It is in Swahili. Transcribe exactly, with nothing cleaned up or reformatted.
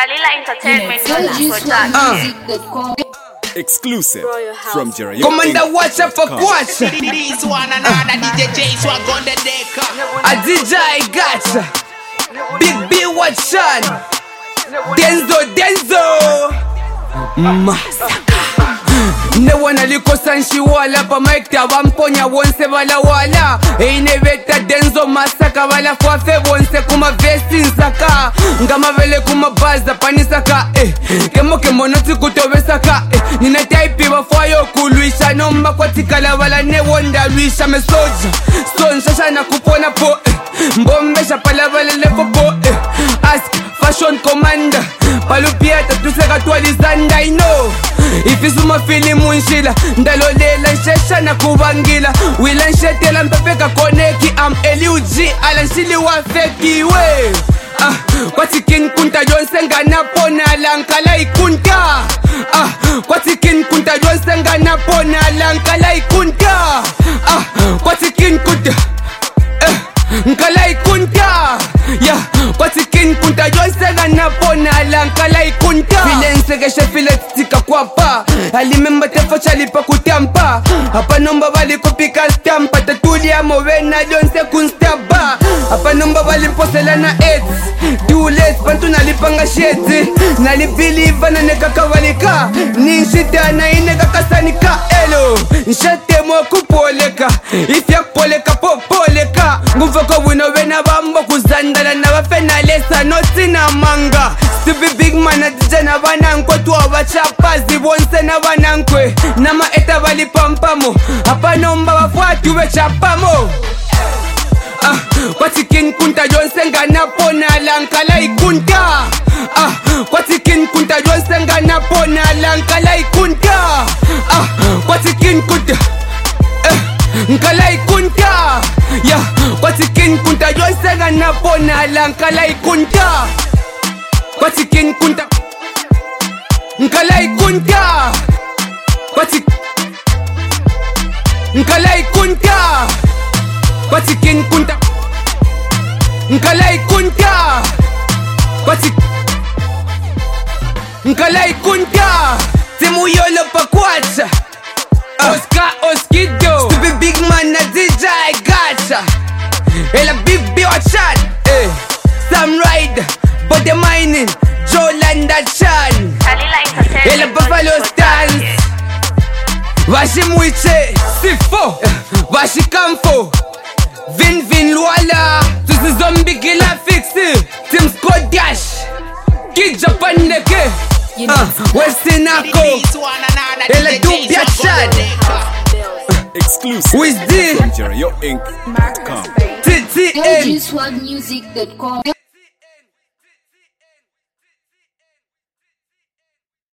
Kalila Entertainment. Uh. Exclusive from Jerry. Commander, watch out for watch. These one another D J J swag on the deck. A D J I gotcha. Big B watch on. Denzo Denzo. Massacre. Ne wana likosa nshiwala pa mic tabamponya wonse bala wala. Eine beta Denzo Massacre bala fwafe wonse kuma vesti nsaka. Ngama vele kuma baza panisaka eh. Kemo kemo noti kutobesaka eh. Nina type bafwayo kuluisha nomba kwa tikala bala ne wonda luisha me soja. Son shasha na kupona po eh. Mbombesha pala bala lepo po eh. Ask fashion commander. Palupieta tuseka tualizanda I know. If it's my feeling munshila ndalolela nshesha na kubangila wila nshetela mpepeka koneki am L U G alanshili wa feki we ah kwati kin kunta jonse ngana pona lankala ikunta ah kwati kin kunta jonse ngana pona lankala ikunta ah kwati kin kunta eh nkala ikunta ya kwati kin kunta jonse ngana pona lankala ikunta filense geshe filetika kwapa alimemba tefo chalipa kutampa hapa nomba bali kupika stampa tatulia movena jonse kunstaba hapa nomba bali posela na aids dules pantu nalipanga sheti nalibelieve na nekakavalika ninshita na inekakasanika elo nshate mo kupoleka ifya poleka popoleka nguvoko wino wena bambo kuzandala na bafenalesa notina manga stupid big man adijana bananko tuwa bachapazi bonse na banankwe nama eta bali pampamo hapa nomba bafuati ube chapamo ah kwati kin kunta jonse ngana pona lankala ikunta ah kwati kin kunta jonse ngana pona lankala ikunta ah kwati kin kunta eh nkala ikunta ya kwati kin kunta jonse ngana pona lankala ikunta kwati kin kunta nkala ikunta kwati nkala ikunta kwati kin kunta nkala ikunta kwati nkala ikunta timu yolo pakwacha Oscar Oskido stupid big man na D J I gotcha ela big B watchan eh Sam Ride but the mining Jolanda Chan Kalila Entertainment. ela Buffalo Stance Vashi Mwiche Sifo Vashi Kamfo Vin Vin Luala Tusi Zombie Gila Fixi Tim Scott Dash Kid Japan Neke uh, Wesinako ela Dubia Chan Exclusive Wiz D from Jerry Inc dot com. T T M L G swag music dot com